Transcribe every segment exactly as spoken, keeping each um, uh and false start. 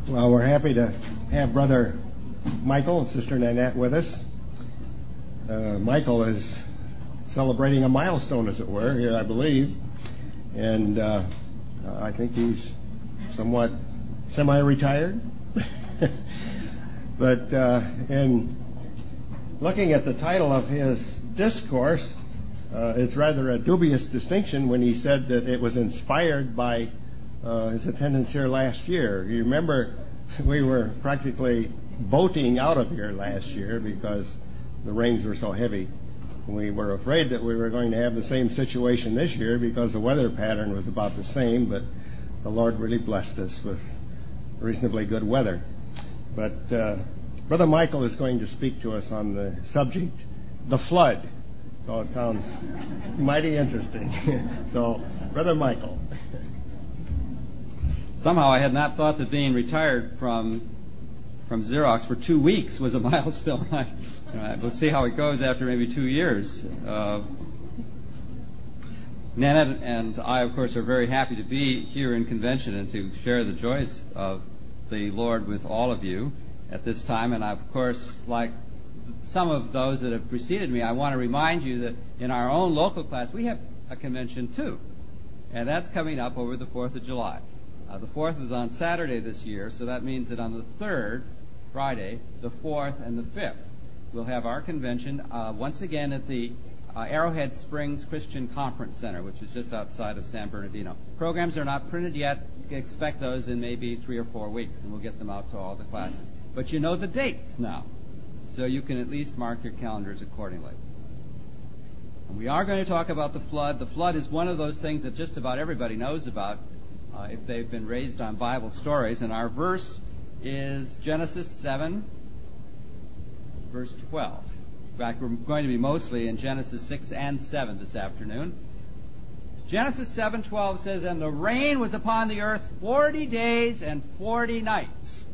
Well, we're happy to have Brother Michael and Sister Nanette with us. Uh, Michael is celebrating a milestone, as it were, here, I believe. And uh, I think he's somewhat semi-retired. But uh, in looking at the title of his discourse, uh, it's rather a dubious distinction when he said that it was inspired by uh, his attendance here last year. You remember we were practically boating out of here last year because the rains were so heavy. We were afraid that we were going to have the same situation this year because the weather pattern was about the same, but the Lord really blessed us with reasonably good weather. But uh, Brother Michael is going to speak to us on the subject, the flood. So it sounds mighty interesting. So, Brother Michael. Somehow I had not thought that being retired from from Xerox for two weeks was a milestone. I, you know, we'll see how it goes after maybe two years. Uh, Nanette and I, of course, are very happy to be here in convention and to share the joys of the Lord with all of you at this time. And, of course, like some of those that have preceded me, I want to remind you that in our own local class, we have a convention, too. And that's coming up over the fourth of July. Uh, the fourth is on Saturday this year, so that means that on the third, Friday, the fourth, and the fifth, we'll have our convention uh, once again at the uh, Arrowhead Springs Christian Conference Center, which is just outside of San Bernardino. Programs are not printed yet. Expect those in maybe three or four weeks, and we'll get them out to all the classes. But you know the dates now, so you can at least mark your calendars accordingly. And we are going to talk about the flood. The flood is one of those things that just about everybody knows about uh, if they've been raised on Bible stories. And our verse is Genesis seven, verse twelve. In fact, we're going to be mostly in Genesis six and seven this afternoon. Genesis seven twelve says, "And the rain was upon the earth forty days and forty nights."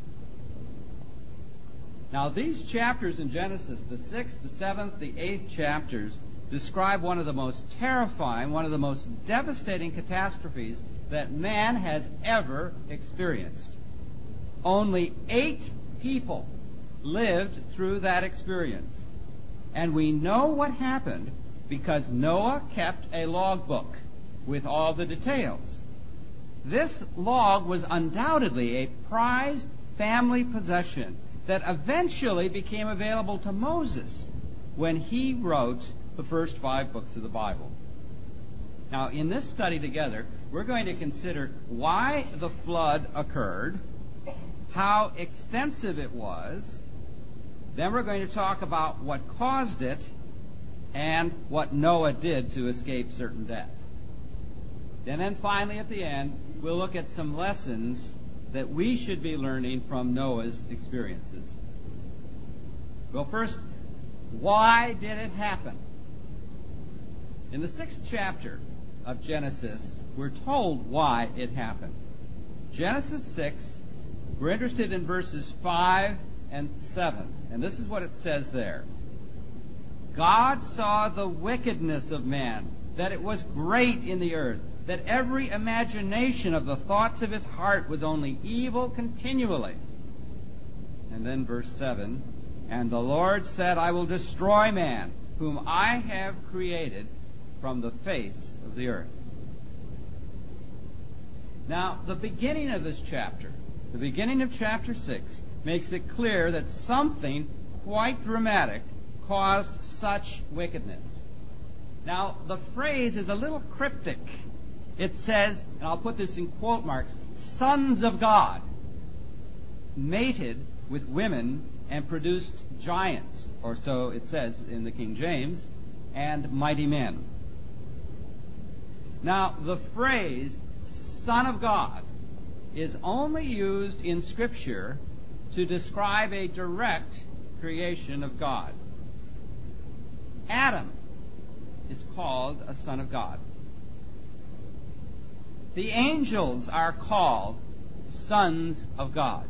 Now, these chapters in Genesis, the sixth, the seventh, the eighth chapters, describe one of the most terrifying, one of the most devastating catastrophes that man has ever experienced. Only eight people lived through that experience. And we know what happened because Noah kept a logbook with all the details. This log was undoubtedly a prized family possession that eventually became available to Moses when he wrote the first five books of the Bible. Now, in this study together, we're going to consider why the flood occurred, how extensive it was, then we're going to talk about what caused it, and what Noah did to escape certain death. And then finally, at the end, we'll look at some lessons that we should be learning from Noah's experiences. Well, first, why did it happen? In the sixth chapter of Genesis, we're told why it happened. Genesis six, we're interested in verses five and seven. And this is what it says there. God saw the wickedness of man, that it was great in the earth, that every imagination of the thoughts of his heart was only evil continually. And then verse seven, "And the Lord said, I will destroy man, whom I have created from the face of the earth." Now, the beginning of this chapter, the beginning of chapter six, makes it clear that something quite dramatic caused such wickedness. Now, the phrase is a little cryptic. It says, and I'll put this in quote marks, "sons of God mated with women and produced giants," or so it says in the King James, "and mighty men." Now, the phrase "son of God" is only used in Scripture to describe a direct creation of God. Adam is called a son of God. The angels are called sons of God.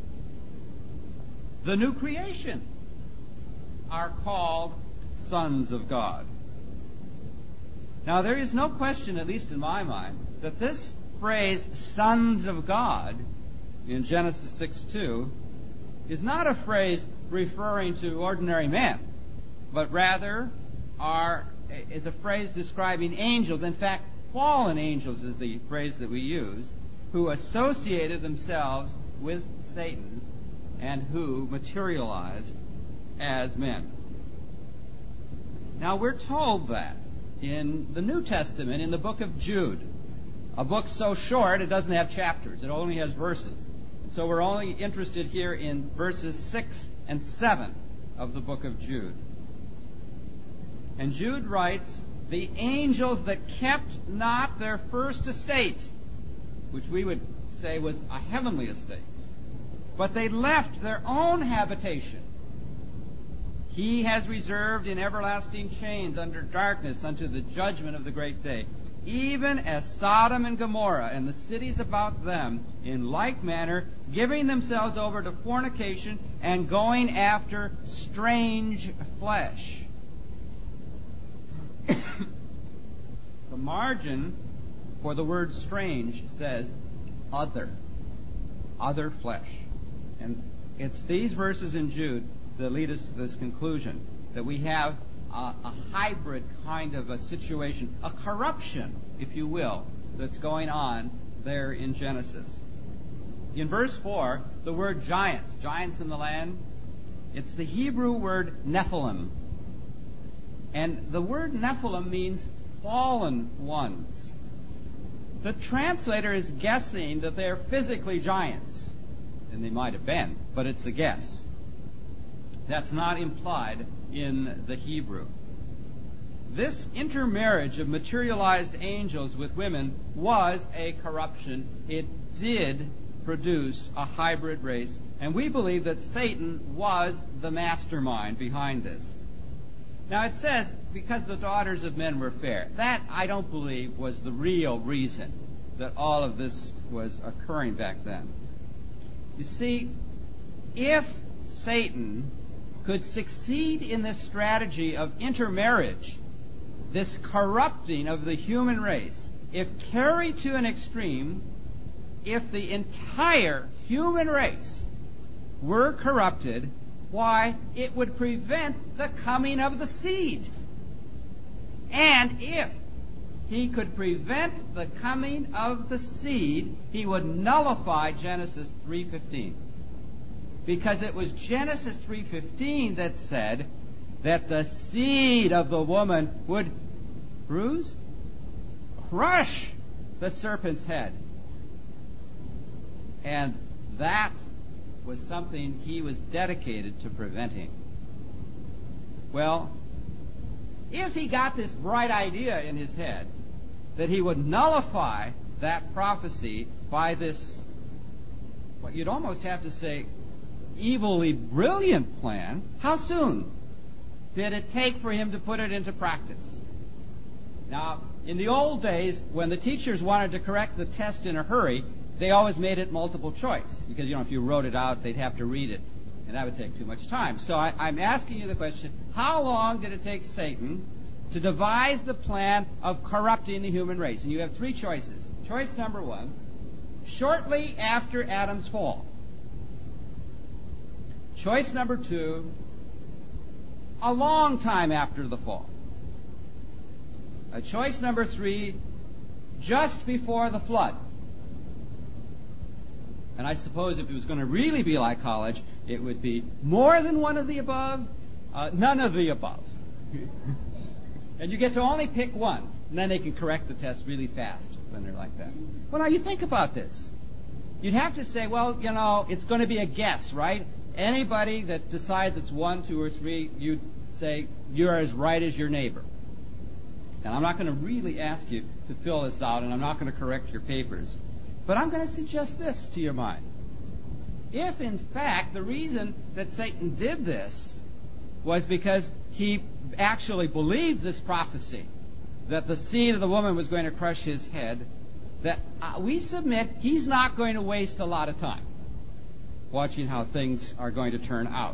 The new creation are called sons of God. Now, there is no question, at least in my mind, that this phrase, "sons of God," in Genesis six two is not a phrase referring to ordinary men, but rather are, is a phrase describing angels. In fact, fallen angels is the phrase that we use, who associated themselves with Satan and who materialized as men. Now, we're told that in the New Testament, in the book of Jude, a book so short it doesn't have chapters, it only has verses. So we're only interested here in verses six and seven of the book of Jude. And Jude writes, "The angels that kept not their first estate," which we would say was a heavenly estate, "but they left their own habitation, He has reserved in everlasting chains under darkness unto the judgment of the great day, even as Sodom and Gomorrah and the cities about them, in like manner, giving themselves over to fornication and going after strange flesh." The margin for the word strange says other. Other flesh. And it's these verses in Jude that lead us to this conclusion, that we have a, a hybrid kind of a situation, a corruption, if you will, that's going on there in Genesis. In verse four, the word giants, giants in the land, it's the Hebrew word Nephilim. And the word Nephilim means fallen ones. The translator is guessing that they're physically giants. And they might have been, but it's a guess. That's not implied in the Hebrew. This intermarriage of materialized angels with women was a corruption. It did produce a hybrid race, and we believe that Satan was the mastermind behind this. Now it says, because the daughters of men were fair. That, I don't believe, was the real reason that all of this was occurring back then. You see, if Satan could succeed in this strategy of intermarriage, this corrupting of the human race, if carried to an extreme, if the entire human race were corrupted, why, it would prevent the coming of the seed. And if he could prevent the coming of the seed, he would nullify Genesis three fifteen. Because it was Genesis three fifteen that said that the seed of the woman would bruise, crush the serpent's head. And that was something he was dedicated to preventing. Well, if he got this bright idea in his head that he would nullify that prophecy by this, what you'd almost have to say, evilly brilliant plan, how soon did it take for him to put it into practice? Now, in the old days, when the teachers wanted to correct the test in a hurry, they always made it multiple choice. Because, you know, if you wrote it out, they'd have to read it, and that would take too much time. So I, I'm asking you the question, how long did it take Satan to devise the plan of corrupting the human race? And you have three choices. Choice number one, shortly after Adam's fall. Choice number two, a long time after the fall. Uh, choice number three, just before the flood. And I suppose if it was going to really be like college, it would be more than one of the above, uh, none of the above. And you get to only pick one, and then they can correct the test really fast when they're like that. Well, now you think about this. You'd have to say, well, you know, it's going to be a guess, right? Anybody that decides it's one, two, or three, you'd say you're as right as your neighbor. And I'm not going to really ask you to fill this out, and I'm not going to correct your papers. But I'm going to suggest this to your mind. If, in fact, the reason that Satan did this was because he actually believed this prophecy, that the seed of the woman was going to crush his head, that uh, we submit he's not going to waste a lot of time watching how things are going to turn out.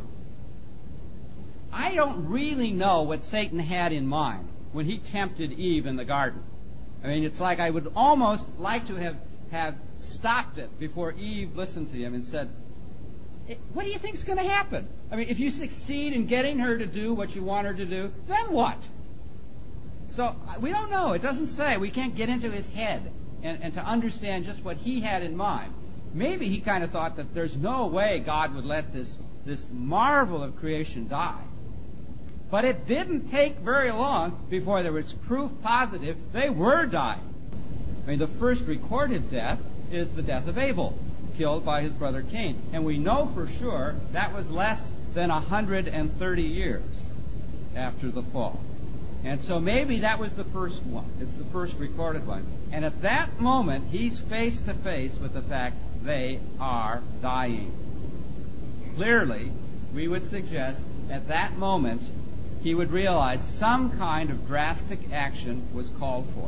I don't really know what Satan had in mind when he tempted Eve in the garden. I mean, it's like I would almost like to have have stopped it before Eve listened to him and said, what do you think's going to happen? I mean, if you succeed in getting her to do what you want her to do, then what? So we don't know. It doesn't say. We can't get into his head and, and to understand just what he had in mind. Maybe he kind of thought that there's no way God would let this, this marvel of creation die. But it didn't take very long before there was proof positive they were dying. I mean, the first recorded death is the death of Abel, killed by his brother Cain. And we know for sure that was less than one hundred thirty years after the fall. And so maybe that was the first one. It's the first recorded one. And at that moment, he's face to face with the fact they are dying. Clearly, we would suggest at that moment he would realize some kind of drastic action was called for.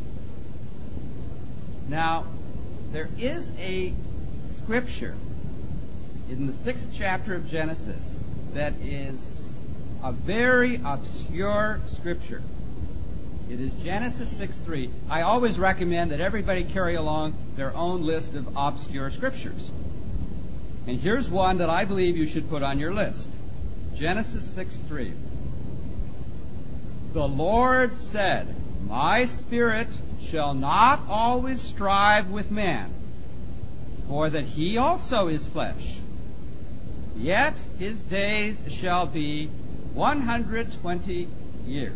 Now, there is a scripture in the sixth chapter of Genesis that is a very obscure scripture. It is Genesis six three. I always recommend that everybody carry along their own list of obscure scriptures. And here's one that I believe you should put on your list. Genesis six three. The Lord said, my spirit shall not always strive with man, for that he also is flesh. Yet his days shall be one hundred twenty years.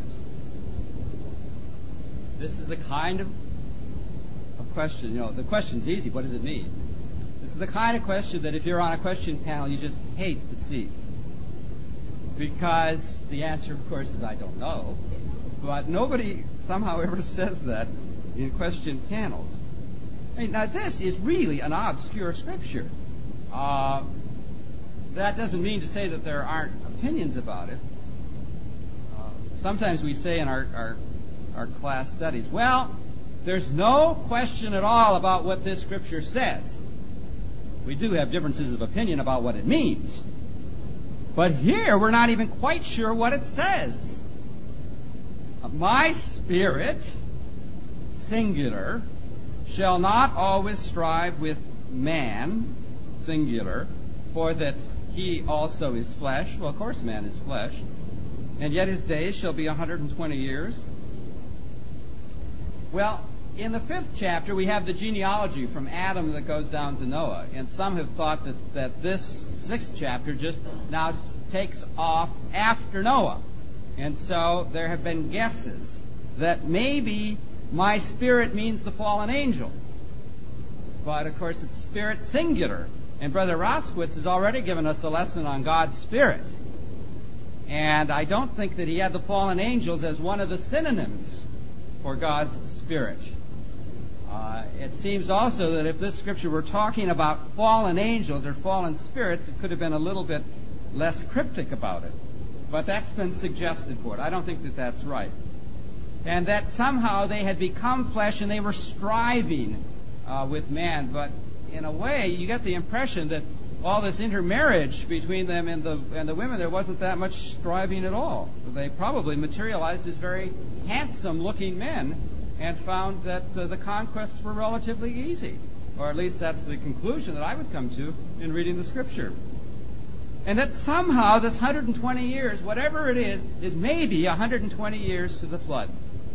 This is the kind of, of question, you know, the question's easy. What does it mean? This is the kind of question that if you're on a question panel, you just hate to see. Because the answer, of course, is I don't know. But nobody somehow ever says that in question panels. I mean, now, this is really an obscure scripture. Uh, that doesn't mean to say that there aren't opinions about it. Uh, sometimes we say in our, our, our class studies, well, there's no question at all about what this scripture says. We do have differences of opinion about what it means. But here, we're not even quite sure what it says. My spirit, singular, shall not always strive with man, singular, for that he also is flesh. Well, of course man is flesh. And yet his days shall be one hundred twenty years. Well, in the fifth chapter, we have the genealogy from Adam that goes down to Noah. And some have thought that, that this sixth chapter just now takes off after Noah. And so there have been guesses that maybe my spirit means the fallen angel. But, of course, it's spirit singular. And Brother Roskowitz has already given us a lesson on God's spirit. And I don't think that he had the fallen angels as one of the synonyms for God's spirit. Uh, it seems also that if this scripture were talking about fallen angels or fallen spirits, it could have been a little bit less cryptic about it. But that's been suggested for it. I don't think that that's right. And that somehow they had become flesh and they were striving uh, with man. But in a way, you get the impression that all this intermarriage between them and the and the women, there wasn't that much striving at all. They probably materialized as very handsome-looking men and found that uh, the conquests were relatively easy. Or at least that's the conclusion that I would come to in reading the Scripture. And that somehow this one hundred twenty years, whatever it is, is maybe one hundred twenty years to the flood.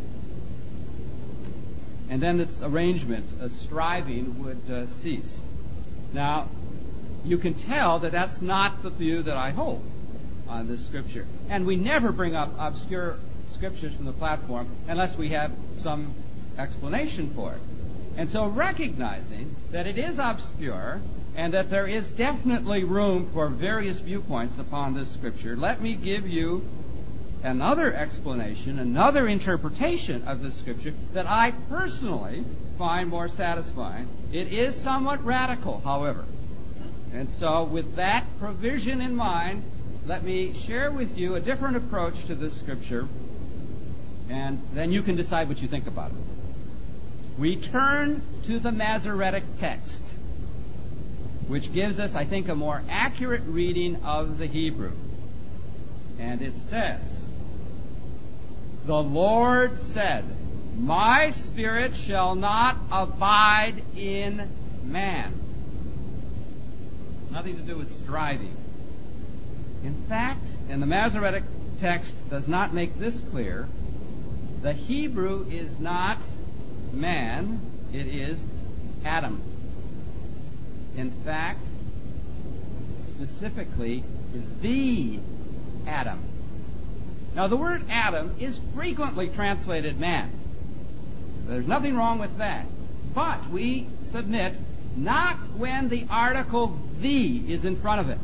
And then this arrangement of striving would uh, cease. Now, you can tell that that's not the view that I hold on this Scripture. And we never bring up obscure Scriptures from the platform unless we have some explanation for it. And so recognizing that it is obscure and that there is definitely room for various viewpoints upon this Scripture, let me give you another explanation, another interpretation of this Scripture that I personally find more satisfying. It is somewhat radical, however. And so with that provision in mind, let me share with you a different approach to this Scripture, and then you can decide what you think about it. We turn to the Masoretic text, which gives us, I think, a more accurate reading of the Hebrew. And it says, "The Lord said, My Spirit shall not abide in man. It's nothing to do with striving. In fact, and the Masoretic text does not make this clear, the Hebrew is not man, it is Adam. In fact, specifically, the Adam. Now, the word Adam is frequently translated man. There's nothing wrong with that. But we submit not when the article the is in front of it.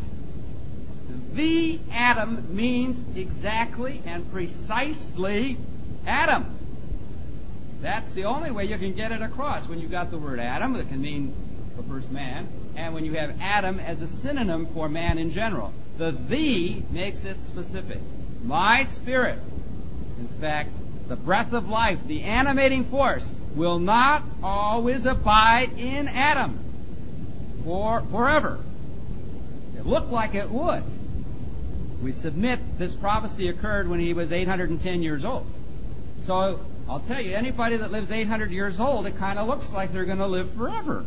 The Adam means exactly and precisely Adam. That's the only way you can get it across. When you've got the word Adam, that can mean the first man, and when you have Adam as a synonym for man in general. The the makes it specific. My Spirit, in fact, the breath of life, the animating force, will not always abide in Adam for forever. It looked like it would. We submit this prophecy occurred when he was eight hundred ten years old. So I'll tell you, anybody that lives eight hundred years old, it kind of looks like they're going to live forever.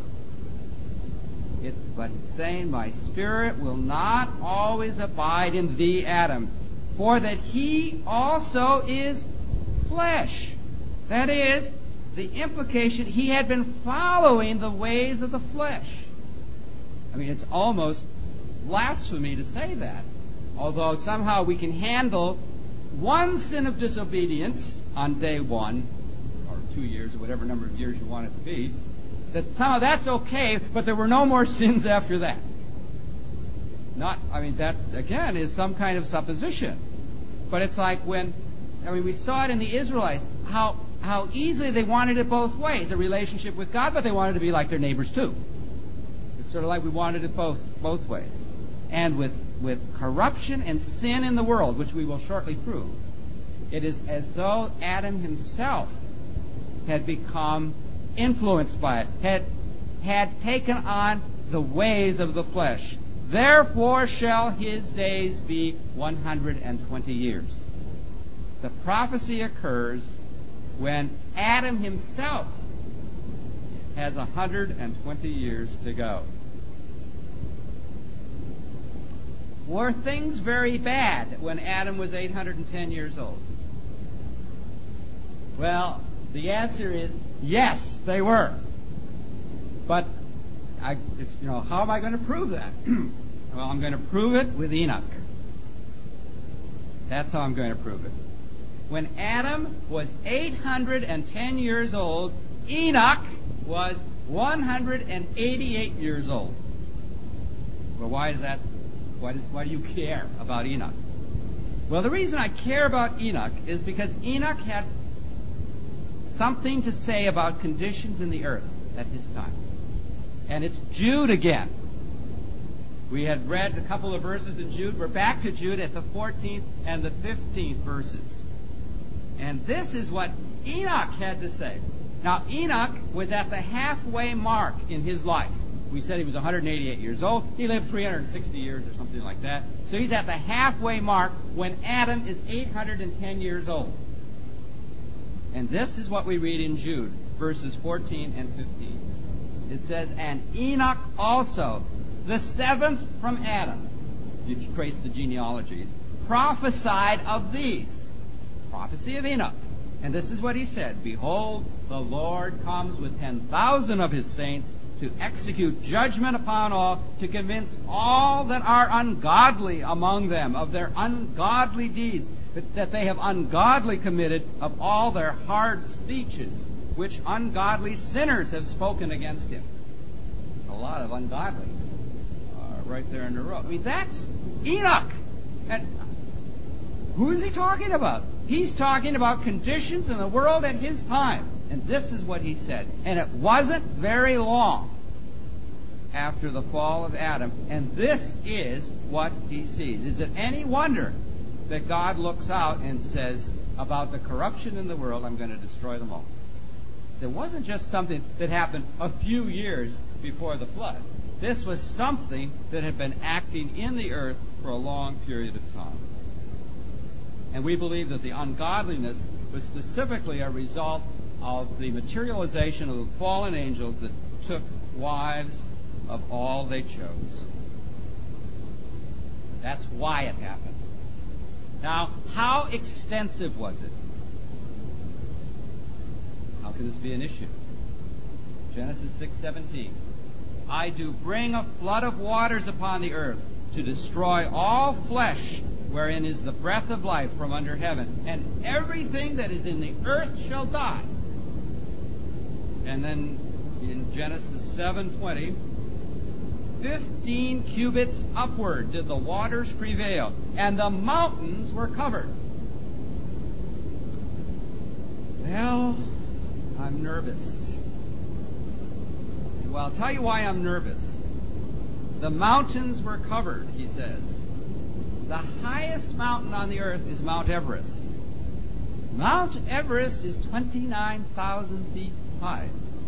It, but it's saying, my Spirit will not always abide in thee, Adam, for that he also is flesh. That is, the implication, he had been following the ways of the flesh. I mean, it's almost blasphemy to say that. Although somehow we can handle one sin of disobedience on day one, or two years, or whatever number of years you want it to be, that somehow that's okay, but there were no more sins after that. Not, I mean, that, again, is some kind of supposition. But it's like when, I mean, we saw it in the Israelites, how how easily they wanted it both ways, a relationship with God, but they wanted to be like their neighbors too. It's sort of like we wanted it both both ways. And with, with corruption and sin in the world, which we will shortly prove, it is as though Adam himself had become influenced by it, had, had taken on the ways of the flesh. Therefore shall his days be one hundred twenty years. The prophecy occurs when Adam himself has one hundred twenty years to go. Were things very bad when Adam was eight hundred ten years old? Well, the answer is yes, they were. But I, it's, you know, how am I going to prove that? Well, I'm going to prove it with Enoch. That's how I'm going to prove it. When Adam was eight hundred ten years old, Enoch was one hundred eighty-eight years old. Well, why is that? Why, does, why do you care about Enoch? Well, the reason I care about Enoch is because Enoch had something to say about conditions in the earth at his time. And it's Jude again. We had read a couple of verses in Jude. We're back to Jude at the fourteenth and the fifteenth verses. And this is what Enoch had to say. Now, Enoch was at the halfway mark in his life. We said he was one hundred eighty-eight years old. He lived three hundred sixty years or something like that. So he's at the halfway mark when Adam is eight hundred ten years old. And this is what we read in Jude, verses fourteen and fifteen. It says, and Enoch also, the seventh from Adam, if you trace the genealogies, prophesied of these. Prophecy of Enoch. And this is what he said, behold, the Lord comes with ten thousand of his saints to execute judgment upon all, to convince all that are ungodly among them of their ungodly deeds, that they have ungodly committed, of all their hard speeches, which ungodly sinners have spoken against him. A lot of ungodly uh, right there in a row. I mean, that's Enoch. And who is he talking about? He's talking about conditions in the world at his time. And this is what he said. And it wasn't very long after the fall of Adam. And this is what he sees. Is it any wonder that God looks out and says, about the corruption in the world, I'm going to destroy them all? So it wasn't just something that happened a few years before the flood. This was something that had been acting in the earth for a long period of time. And we believe that the ungodliness was specifically a result of the materialization of the fallen angels that took wives of all they chose. That's why it happened. Now, how extensive was it? How can this be an issue? Genesis six seventeen. I do bring a flood of waters upon the earth to destroy all flesh wherein is the breath of life from under heaven, and everything that is in the earth shall die. And then in Genesis seven twenty, fifteen cubits upward did the waters prevail, and the mountains were covered. Well, I'm nervous. Well, I'll tell you why I'm nervous. The mountains were covered, he says. The highest mountain on the earth is Mount Everest. Mount Everest is twenty-nine thousand feet high.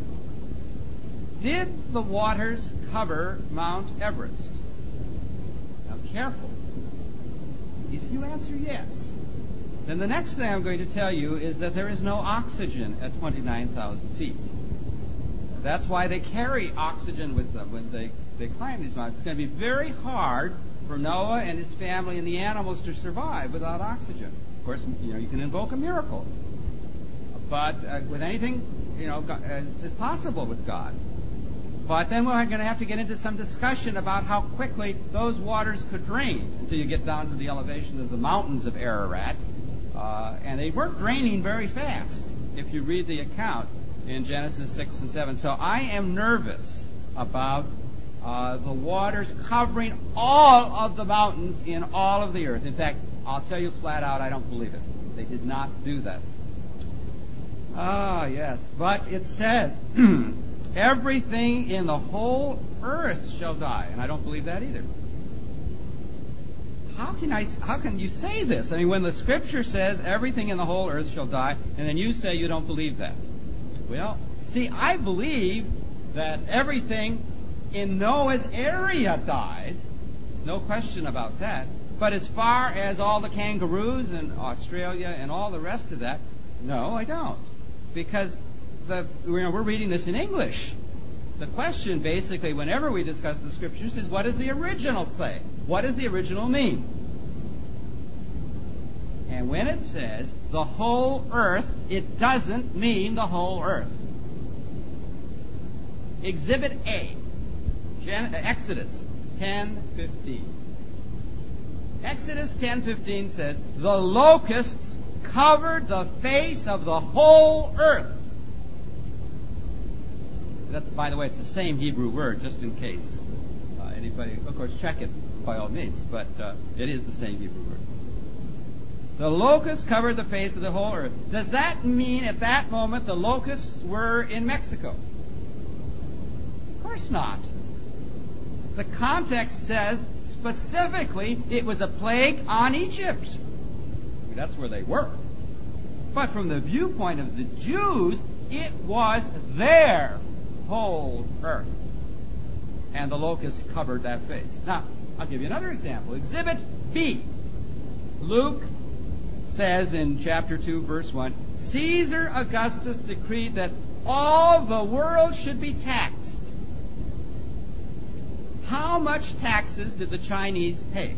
Did the waters cover Mount Everest? Now, careful. If you answer yes, then the next thing I'm going to tell you is that there is no oxygen at twenty-nine thousand feet. That's why they carry oxygen with them when they, they climb these mountains. It's going to be very hard for Noah and his family and the animals to survive without oxygen. Of course, you know, you can invoke a miracle. But uh, with anything, you know, God, uh, it's possible with God. But then we're going to have to get into some discussion about how quickly those waters could drain until you get down to the elevation of the mountains of Ararat. Uh, and they weren't draining very fast, if you read the account in Genesis six and seven. So I am nervous about uh, the waters covering all of the mountains in all of the earth. In fact, I'll tell you flat out, I don't believe it. They did not do that. Ah, yes. But it says, everything in the whole earth shall die. And I don't believe that either. How can I? How can you say this? I mean, when the Scripture says everything in the whole earth shall die, and then you say you don't believe that. Well, see, I believe that everything in Noah's area died. No question about that. But as far as all the kangaroos in Australia and all the rest of that, no, I don't. Because the, you know, we're reading this in English. The question, basically, whenever we discuss the Scriptures, is what does the original say? What does the original mean? And when it says the whole earth, it doesn't mean the whole earth. Exhibit A, Gen- Exodus ten fifteen. Exodus ten fifteen says, the locusts covered the face of the whole earth. That, by the way, it's the same Hebrew word, just in case. Uh, anybody, of course, check it by all means, but uh, it is the same Hebrew word. The locusts covered the face of the whole earth. Does that mean at that moment the locusts were in Mexico? Of course not. The context says specifically it was a plague on Egypt. I mean, that's where they were. But from the viewpoint of the Jews, it was their whole earth. And the locusts covered that face. Now, I'll give you another example. Exhibit B. Luke says in chapter two, verse one, Caesar Augustus decreed that all the world should be taxed. How much taxes did the Chinese pay?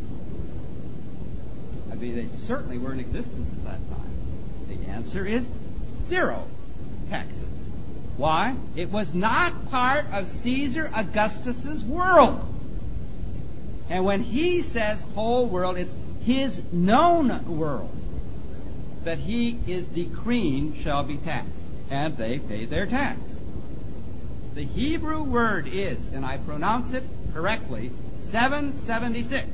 I mean, they certainly were in existence at that time. The answer is zero taxes. Why? It was not part of Caesar Augustus's world. And when he says whole world, it's his known world that he is decreeing shall be taxed. And they paid their tax. The Hebrew word is, and I pronounce it correctly, seven seventy-six.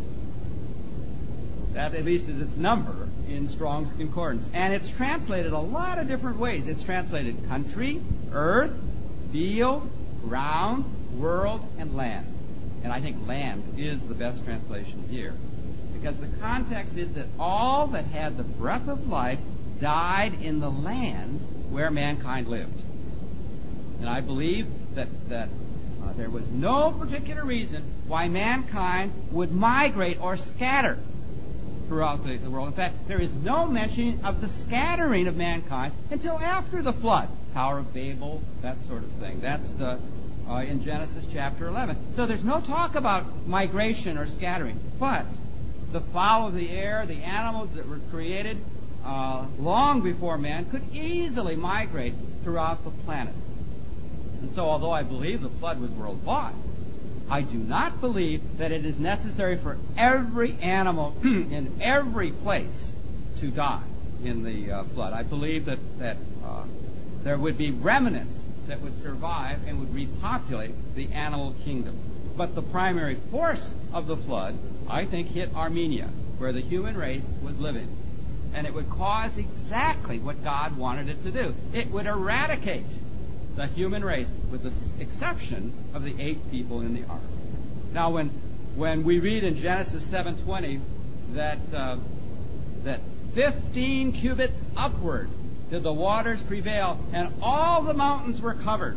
That at least is its number in Strong's Concordance. And it's translated a lot of different ways. It's translated country, earth, field, ground, world, and land. And I think land is the best translation here. Because the context is that all that had the breath of life died in the land where mankind lived. And I believe that, that uh, there was no particular reason why mankind would migrate or scatter throughout the, the world. In fact, there is no mention of the scattering of mankind until after the flood. Tower of Babel, that sort of thing. That's uh, uh, in Genesis chapter eleven. So there's no talk about migration or scattering. But the fowl of the air, the animals that were created uh, long before man, could easily migrate throughout the planet. And so although I believe the flood was worldwide, I do not believe that it is necessary for every animal in every place to die in the uh, flood. I believe that, that uh, there would be remnants that would survive and would repopulate the animal kingdom. But the primary force of the flood, I think, hit Armenia, where the human race was living. And it would cause exactly what God wanted it to do. It would eradicate the human race, with the exception of the eight people in the ark. Now, when when we read in Genesis seven twenty that uh, that fifteen cubits upward did the waters prevail, and all the mountains were covered.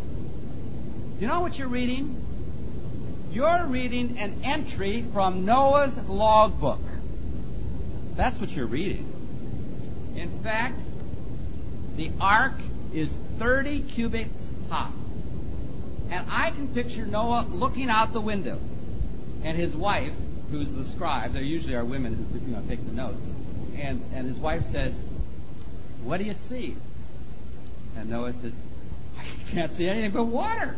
You know what you're reading? You're reading an entry from Noah's logbook. That's what you're reading. In fact, the ark is thirty cubits high. And I can picture Noah looking out the window, and his wife, who's the scribe, there usually are women who you know, take the notes, and, and his wife says, "What do you see?" And Noah says, "I can't see anything but water."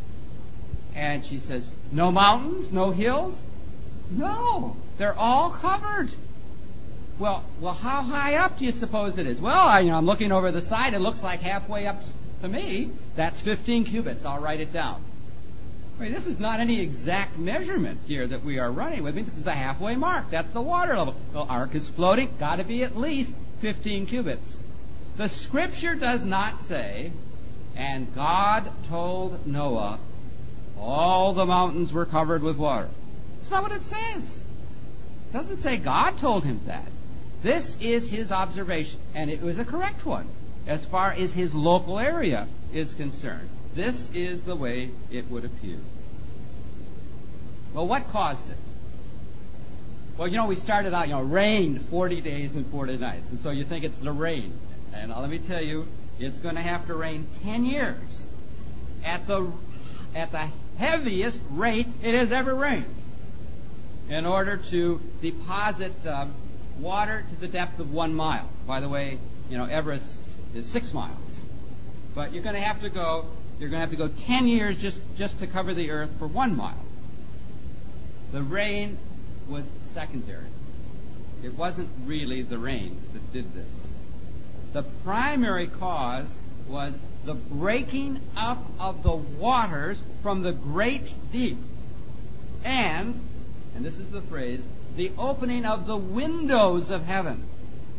And she says, "No mountains, no hills?" "No, they're all covered." Well, well, how high up do you suppose it is? Well, I, you know, I'm looking over the side. It looks like halfway up to me. That's fifteen cubits. I'll write it down. I mean, this is not any exact measurement here that we are running with. I mean, this is the halfway mark. That's the water level. The ark is floating. Got to be at least fifteen cubits. The Scripture does not say, "And God told Noah, all the mountains were covered with water." That's not what it says. It doesn't say God told him that. This is his observation, and it was a correct one as far as his local area is concerned. This is the way it would appear. Well, what caused it? Well, you know, we started out, you know, rained forty days and forty nights, and so you think it's the rain. And let me tell you, it's going to have to rain ten years at the at the heaviest rate it has ever rained in order to deposit um, water to the depth of one mile. By the way, you know, Everest is six miles. But you're going to have to go, you're going to have to go ten years just, just to cover the earth for one mile. The rain was secondary. It wasn't really the rain that did this. The primary cause was the breaking up of the waters from the great deep. And, and this is the phrase, the opening of the windows of heaven.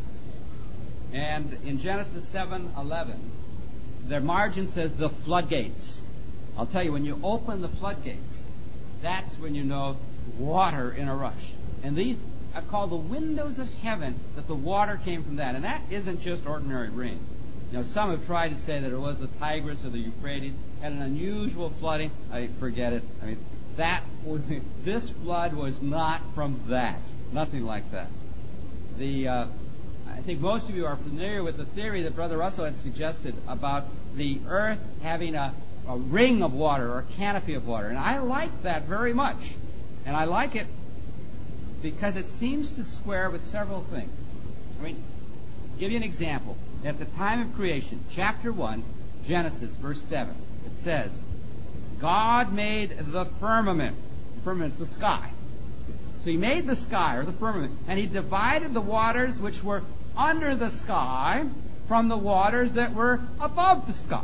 And in Genesis seven eleven, their margin says the floodgates. I'll tell you, when you open the floodgates, that's when you know water in a rush. And these are called the windows of heaven, that the water came from that. And that isn't just ordinary rain. You know, some have tried to say that it was the Tigris or the Euphrates, had an unusual flooding. I forget it. I mean, that was, this flood was not from that. Nothing like that. The uh, I think most of you are familiar with the theory that Brother Russell had suggested about the earth having a, a ring of water or a canopy of water. And I like that very much. And I like it because it seems to square with several things. I mean, give you an example. At the time of creation, chapter one, Genesis, verse seven, it says, God made the firmament. The firmament's the sky. So he made the sky, or the firmament, and he divided the waters which were under the sky from the waters that were above the sky.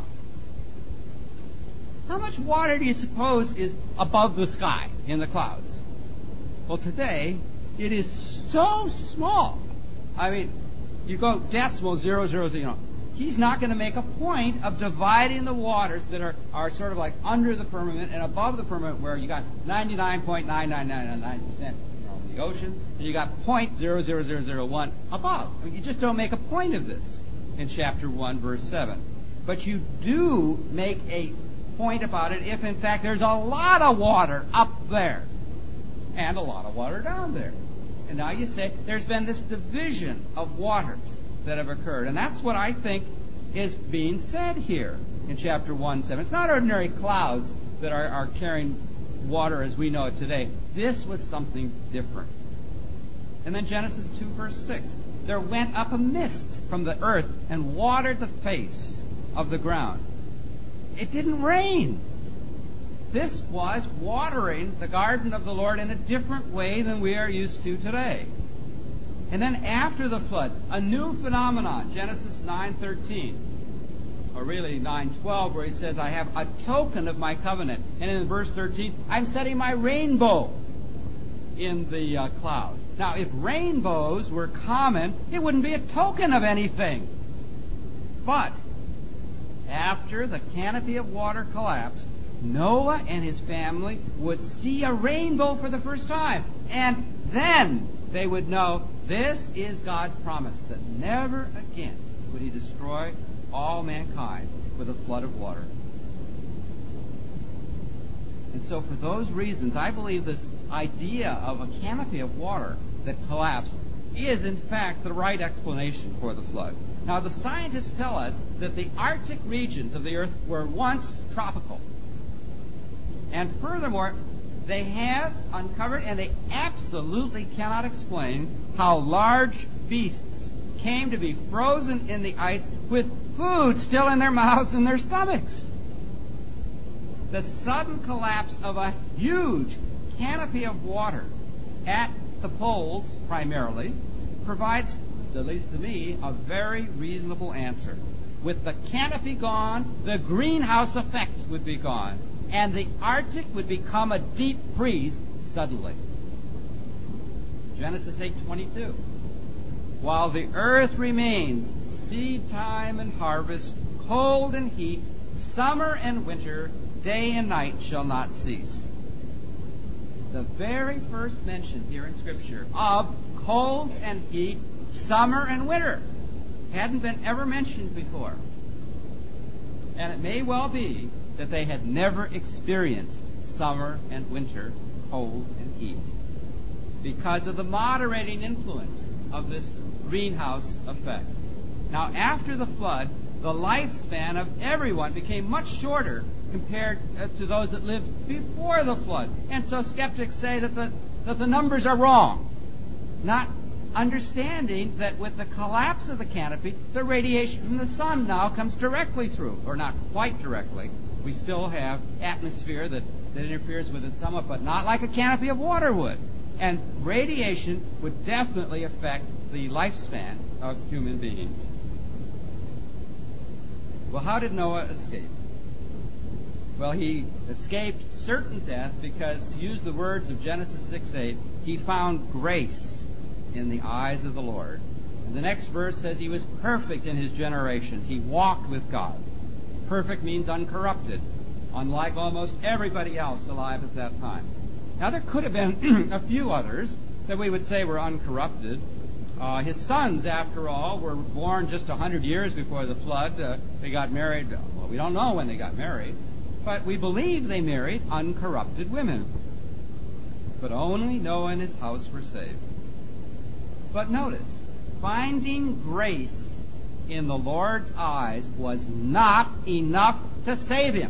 How much water do you suppose is above the sky in the clouds? Well, today, it is so small. I mean, you go decimal zero, zero, zero, you know. He's not going to make a point of dividing the waters that are, are sort of like under the firmament and above the firmament, where you got ninety-nine point nine nine nine nine percent you know, in the ocean, and you got zero point zero zero zero zero one above. I mean, you just don't make a point of this in chapter one, verse seven. But you do make a point about it if, in fact, there's a lot of water up there and a lot of water down there. And now you say there's been this division of waters that have occurred. And that's what I think is being said here in chapter one seven. It's not ordinary clouds that are, are carrying water as we know it today. This was something different. And then Genesis two, verse six. There went up a mist from the earth and watered the face of the ground. It didn't rain. This was watering the garden of the Lord in a different way than we are used to today. And then after the flood, a new phenomenon, Genesis nine thirteen, or really nine twelve, where he says, I have a token of my covenant. And in verse thirteen, I'm setting my rainbow in the uh, cloud. Now, if rainbows were common, it wouldn't be a token of anything. But after the canopy of water collapsed, Noah and his family would see a rainbow for the first time. And then they would know this is God's promise, that never again would he destroy all mankind with a flood of water. And so for those reasons, I believe this idea of a canopy of water that collapsed is in fact the right explanation for the flood. Now the scientists tell us that the Arctic regions of the earth were once tropical. And furthermore, they have uncovered, and they absolutely cannot explain, how large beasts came to be frozen in the ice with food still in their mouths and their stomachs. The sudden collapse of a huge canopy of water at the poles, primarily, provides, at least to me, a very reasonable answer. With the canopy gone, the greenhouse effect would be gone, and the Arctic would become a deep freeze suddenly. Genesis eight twenty-two. While the earth remains, seed time and harvest, cold and heat, summer and winter, day and night shall not cease. The very first mention here in Scripture of cold and heat, summer and winter hadn't been ever mentioned before. And it may well be that they had never experienced summer and winter, cold and heat, because of the moderating influence of this greenhouse effect. Now, after the flood, the lifespan of everyone became much shorter compared to those that lived before the flood. And so skeptics say that the, that the numbers are wrong, not understanding that with the collapse of the canopy, the radiation from the sun now comes directly through, or not quite directly. We still have atmosphere that, that interferes with it somewhat, but not like a canopy of water would. And radiation would definitely affect the lifespan of human beings. Well, how did Noah escape? Well, he escaped certain death because, to use the words of Genesis six eight, he found grace in the eyes of the Lord. And the next verse says he was perfect in his generations. He walked with God. Perfect means uncorrupted, unlike almost everybody else alive at that time. Now, there could have been a few others that we would say were uncorrupted. Uh, his sons, after all, were born just one hundred years before the flood. Uh, they got married. Well, we don't know when they got married, but we believe they married uncorrupted women. But only Noah and his house were saved. But notice, finding grace in the Lord's eyes was not enough to save him.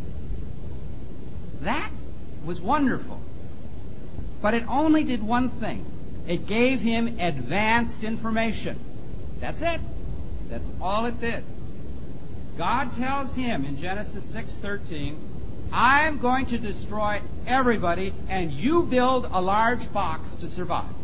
That was wonderful. But it only did one thing. It gave him advanced information. That's it. That's all it did. God tells him in Genesis six thirteen, I'm going to destroy everybody, and you build a large box to survive.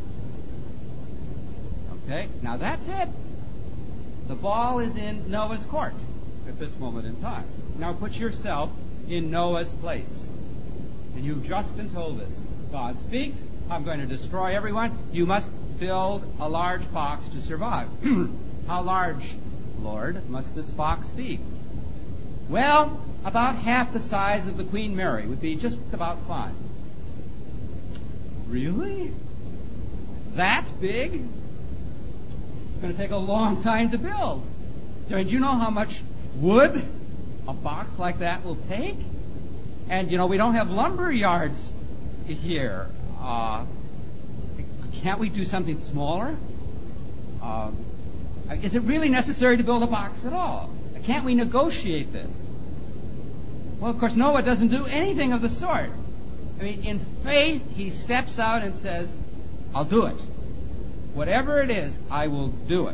Okay? Now that's it. The ball is in Noah's court at this moment in time. Now put yourself in Noah's place. And you've just been told this. God speaks, I'm going to destroy everyone. You must build a large box to survive. How large, Lord, must this box be? Well, about half the size of the Queen Mary would be just about fine. Really? That big? It's going to take a long time to build. I mean, do you know how much wood a box like that will take? And, you know, we don't have lumber yards here. Uh, can't we do something smaller? Um, is it really necessary to build a box at all? Can't we negotiate this? Well, of course, Noah doesn't do anything of the sort. I mean, in faith, he steps out and says, I'll do it. Whatever it is, I will do it.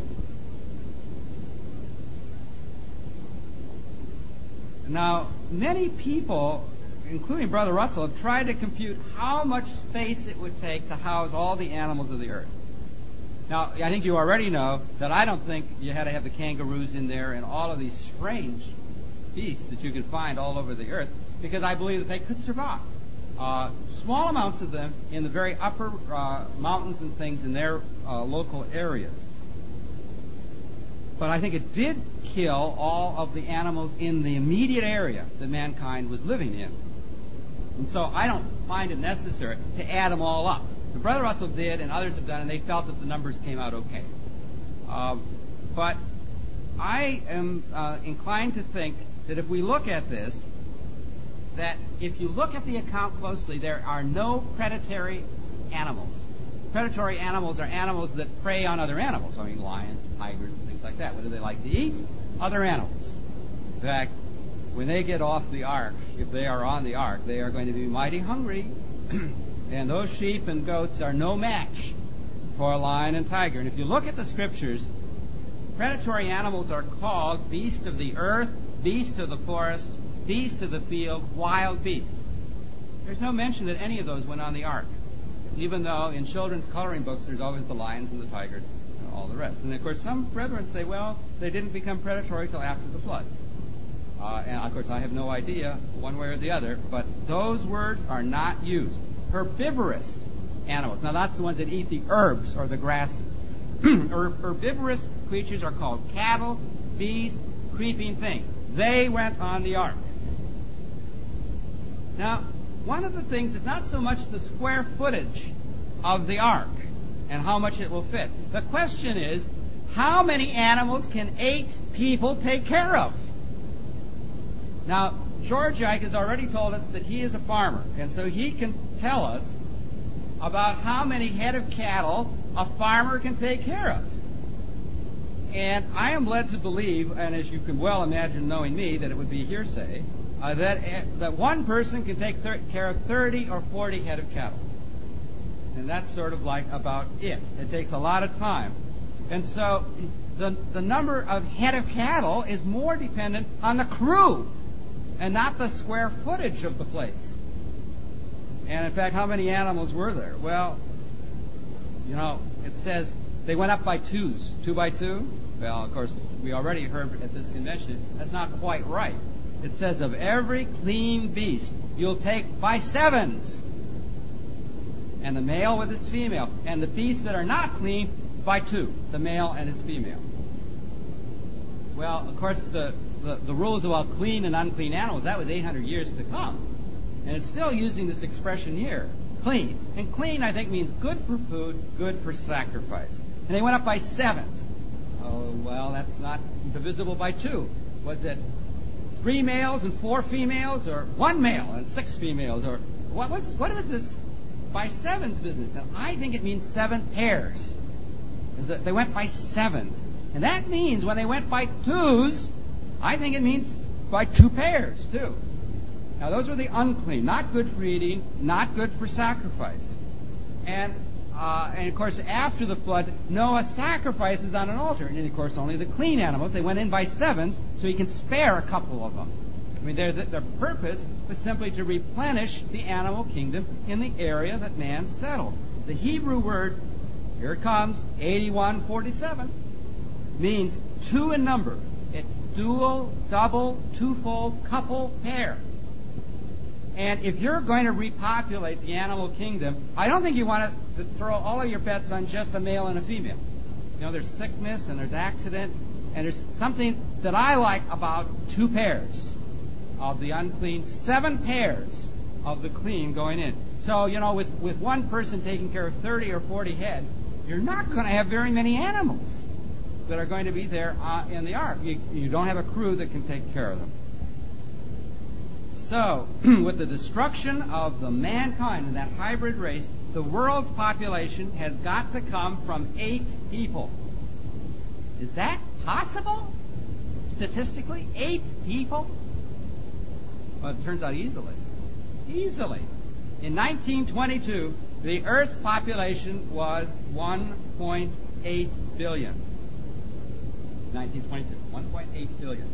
Now, many people, including Brother Russell, have tried to compute how much space it would take to house all the animals of the earth. Now, I think you already know that I don't think you had to have the kangaroos in there and all of these strange beasts that you can find all over the earth, because I believe that they could survive. Uh, small amounts of them in the very upper uh, mountains and things in their uh, local areas. But I think it did kill all of the animals in the immediate area that mankind was living in. And so I don't find it necessary to add them all up. And Brother Russell did, and others have done, and they felt that the numbers came out okay. Uh, but I am uh, inclined to think that if we look at this, that if you look at the account closely, there are no predatory animals. Predatory animals are animals that prey on other animals. I mean, lions, tigers, and things like that. What do they like to eat? Other animals. In fact, when they get off the ark, if they are on the ark, they are going to be mighty hungry. And those sheep and goats are no match for a lion and tiger. And if you look at the scriptures, predatory animals are called beast of the earth, beast of the forest, beast of the field, wild beast. There's no mention that any of those went on the ark, even though in children's coloring books there's always the lions and the tigers and all the rest. And of course some brethren say, well, they didn't become predatory till after the flood. Uh, and of course I have no idea one way or the other, but those words are not used. Herbivorous animals. Now that's the ones that eat the herbs or the grasses. Herbivorous creatures are called cattle, beasts, creeping things. They went on the ark. Now, one of the things is not so much the square footage of the ark and how much it will fit. The question is, how many animals can eight people take care of? Now, George Ike has already told us that he is a farmer, and so he can tell us about how many head of cattle a farmer can take care of. And I am led to believe, and as you can well imagine knowing me, that it would be hearsay, uh, that uh, that one person can take thir- care of thirty or forty head of cattle. And that's sort of like about it. It takes a lot of time. And so the, the number of head of cattle is more dependent on the crew and not the square footage of the place. And in fact, how many animals were there? Well, you know, it says they went up by twos. Two by two? Well, of course, we already heard at this convention, that's not quite right. It says of every clean beast, you'll take by sevens. And the male with his female. And the beasts that are not clean, by two. The male and his female. Well, of course, the, the, the rules about clean and unclean animals, that was eight hundred years to come. And it's still using this expression here, clean. And clean, I think, means good for food, good for sacrifice. And they went up by sevens. Oh, well, that's not divisible by two. Was it three males and four females, or one male and six females? Or what was, what was this by sevens business? And I think it means seven pairs. Is that they went by sevens. And that means when they went by twos, I think it means by two pairs, too. Now, those were the unclean, not good for eating, not good for sacrifice. And, uh, and of course, after the flood, Noah sacrifices on an altar. And, of course, only the clean animals. They went in by sevens, so he can spare a couple of them. I mean, their, their purpose was simply to replenish the animal kingdom in the area that man settled. The Hebrew word, here it comes, eighty-one forty-seven, means two in number. It's dual, double, twofold, couple, pair. And if you're going to repopulate the animal kingdom, I don't think you want to throw all of your bets on just a male and a female. You know, there's sickness and there's accident, and there's something that I like about two pairs of the unclean, seven pairs of the clean going in. So, you know, with, with one person taking care of thirty or forty head, you're not going to have very many animals that are going to be there uh, in the ark. You, you don't have a crew that can take care of them. So, with the destruction of the mankind and that hybrid race, the world's population has got to come from eight people. Is that possible? Statistically, eight people? Well, it turns out easily. Easily. In nineteen twenty-two, the Earth's population was one point eight billion. nineteen twenty-two, one point eight billion.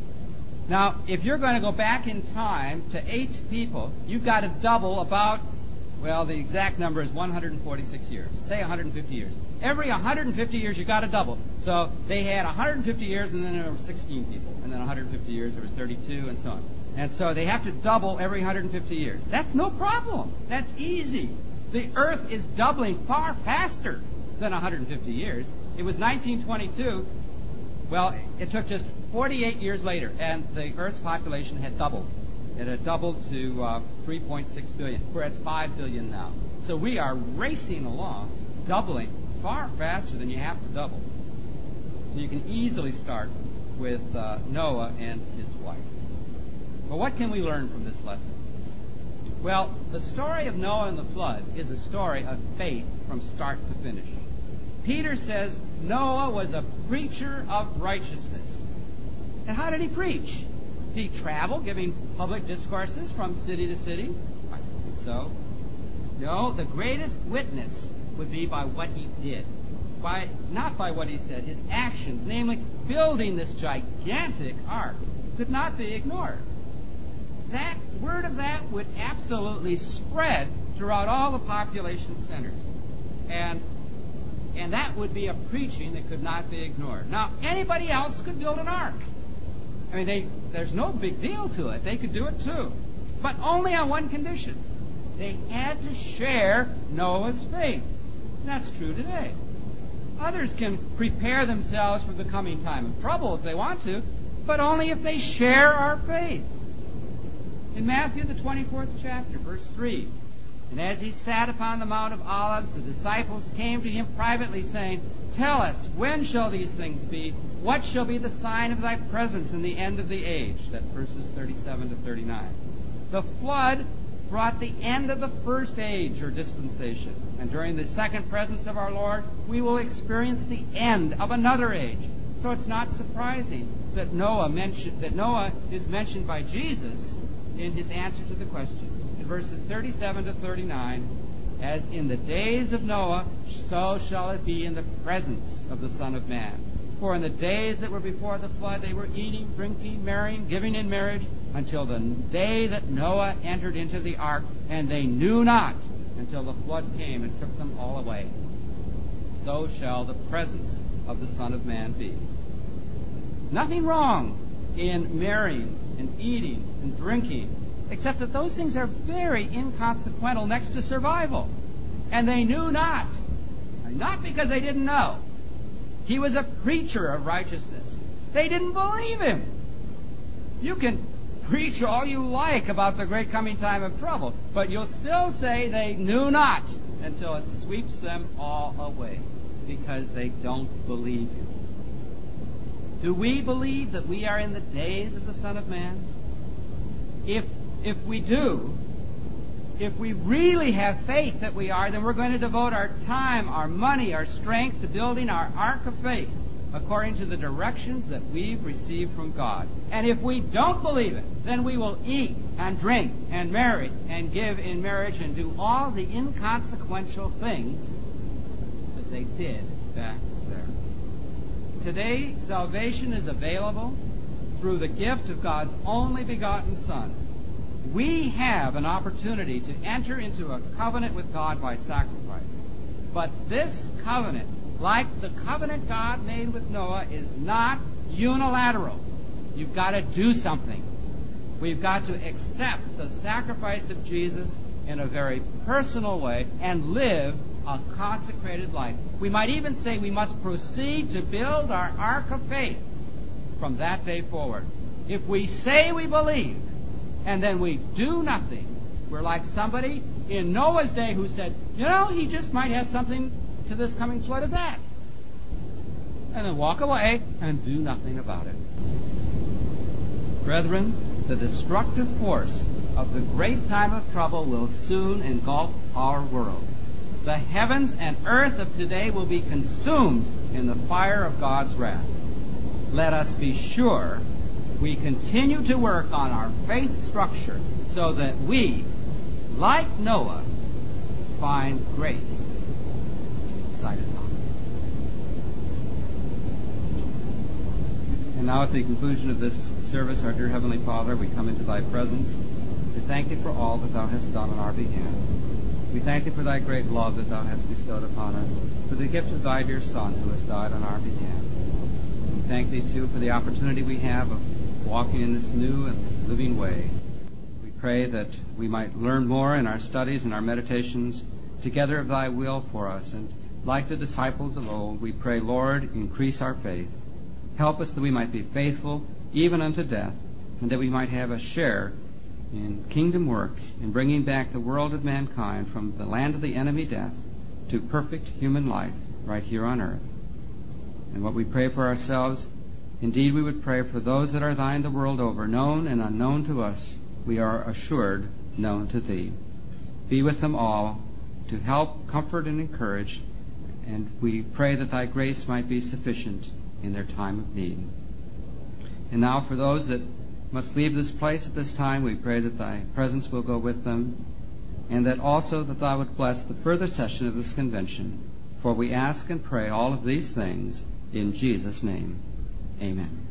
Now, if you're going to go back in time to eight people, you've got to double about, well, the exact number is one hundred forty-six years. Say one hundred fifty years. Every one hundred fifty years, you've got to double. So they had one hundred fifty years, and then there were sixteen people. And then one hundred fifty years, there was thirty-two, and so on. And so they have to double every one hundred fifty years. That's no problem. That's easy. The Earth is doubling far faster than one hundred fifty years. It was nineteen twenty-two. Well, it took just forty-eight years later, and the Earth's population had doubled. It had doubled to uh, three point six billion. We're at five billion now. So we are racing along, doubling far faster than you have to double. So you can easily start with uh, Noah and his wife. But what can we learn from this lesson? Well, the story of Noah and the flood is a story of faith from start to finish. Peter says Noah was a preacher of righteousness. And how did he preach? Did he travel giving public discourses from city to city? I don't think so. No, the greatest witness would be by what he did. By, not by what he said, his actions, namely building this gigantic ark, could not be ignored. That word of that would absolutely spread throughout all the population centers. And and that would be a preaching that could not be ignored. Now, anybody else could build an ark. I mean, they, there's no big deal to it. They could do it too. But only on one condition. They had to share Noah's faith. And that's true today. Others can prepare themselves for the coming time of trouble if they want to, but only if they share our faith. In Matthew, the twenty-fourth chapter, verse three, and as he sat upon the Mount of Olives, the disciples came to him privately, saying, Tell us, when shall these things be? What shall be the sign of thy presence in the end of the age? That's verses thirty-seven to thirty-nine. The flood brought the end of the first age or dispensation. And during the second presence of our Lord, we will experience the end of another age. So it's not surprising that Noah mentioned, that Noah is mentioned by Jesus in his answer to the question. In verses thirty-seven to thirty-nine, as in the days of Noah, so shall it be in the presence of the Son of Man. For in the days that were before the flood, they were eating, drinking, marrying, giving in marriage, until the day that Noah entered into the ark, and they knew not until the flood came and took them all away. So shall the presence of the Son of Man be. Nothing wrong in marrying and eating and drinking, except that those things are very inconsequential next to survival. And they knew not. Not because they didn't know. He was a preacher of righteousness. They didn't believe him. You can preach all you like about the great coming time of trouble, but you'll still say they knew not until it sweeps them all away, because they don't believe you. Do we believe that we are in the days of the Son of Man? If if we do, if we really have faith that we are, then we're going to devote our time, our money, our strength to building our ark of faith according to the directions that we've received from God. And if we don't believe it, then we will eat and drink and marry and give in marriage and do all the inconsequential things that they did back there. Today, salvation is available through the gift of God's only begotten Son. We have an opportunity to enter into a covenant with God by sacrifice. But this covenant, like the covenant God made with Noah, is not unilateral. You've got to do something. We've got to accept the sacrifice of Jesus in a very personal way and live a consecrated life. We might even say we must proceed to build our ark of faith from that day forward. If we say we believe and then we do nothing, we're like somebody in Noah's day who said, you know, he just might have something to this coming flood of that. And then walk away and do nothing about it. Brethren, the destructive force of the great time of trouble will soon engulf our world. the heavens and earth of today will be consumed in the fire of God's wrath. Let us be sure we continue to work on our faith structure so that we, like Noah, find grace in the sight of God. And now at the conclusion of this service, our dear Heavenly Father, we come into Thy presence to thank Thee for all that Thou hast done on our behalf. We thank Thee for Thy great love that Thou hast bestowed upon us, for the gift of Thy dear Son who has died on our behalf. We thank Thee, too, for the opportunity we have of walking in this new and living way. We pray that we might learn more in our studies and our meditations together of Thy will for us. And like the disciples of old, we pray, Lord, increase our faith. Help us that we might be faithful even unto death, and that we might have a share in kingdom work in bringing back the world of mankind from the land of the enemy death to perfect human life right here on earth. And what we pray for ourselves, indeed we would pray for those that are Thine the world over, known and unknown to us, we are assured known to Thee. Be with them all to help, comfort, and encourage, and we pray that Thy grace might be sufficient in their time of need. And now for those that must leave this place at this time, we pray that Thy presence will go with them, and that also that Thou would bless the further session of this convention. For we ask and pray all of these things in Jesus' name. Amen.